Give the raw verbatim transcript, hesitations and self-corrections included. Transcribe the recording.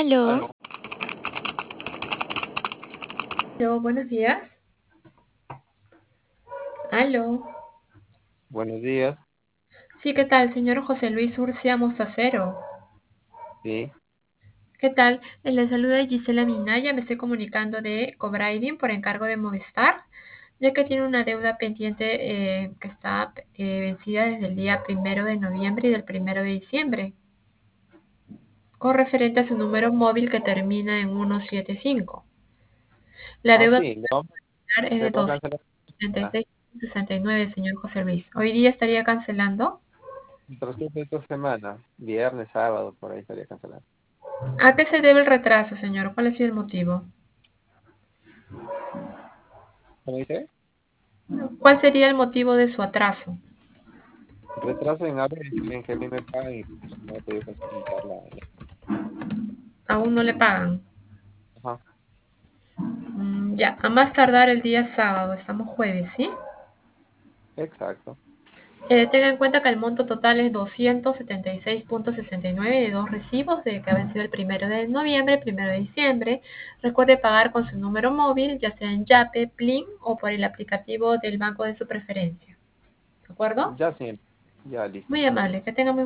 Aló, Aló, aló, buenos días. Aló. buenos días. Sí, ¿qué tal, señor José Luis Urcia Mostacero? Sí. ¿Qué tal? Eh, Le saluda Gisela Minaya, me estoy comunicando de Cobraiding por encargo de Movistar, ya que tiene una deuda pendiente eh, que está eh, vencida desde el día primero de noviembre y del primero de diciembre, con referente a su número móvil que termina en ciento setenta y cinco. La Ah, deuda sí, le vamos, total es le de puedo cancelar. doscientos setenta y Ah, seis punto sesenta y nueve, señor José Luis. Hoy día estaría cancelando. el transcurso de esta semana, viernes, sábado, por ahí estaría cancelado. ¿A qué se debe el retraso, señor? ¿Cuál ha sido el motivo? ¿Cómo dice? ¿Cuál sería el motivo de su atraso? Retraso en algo en que a mí me pagan y pues, no he podido facilitar la... la- Aún no le pagan. Ajá, Mm, ya, a más tardar el día sábado, estamos jueves, ¿sí? exacto. Eh, tenga en cuenta que el monto total es doscientos setenta y seis punto sesenta y nueve de dos recibos de que ha vencido el primero de noviembre, primero de diciembre. Recuerde pagar con su número móvil, ya sea en Yape, Plin o por el aplicativo del banco de su preferencia. ¿De acuerdo? Ya siempre. Ya listo. Muy amable, que tenga muy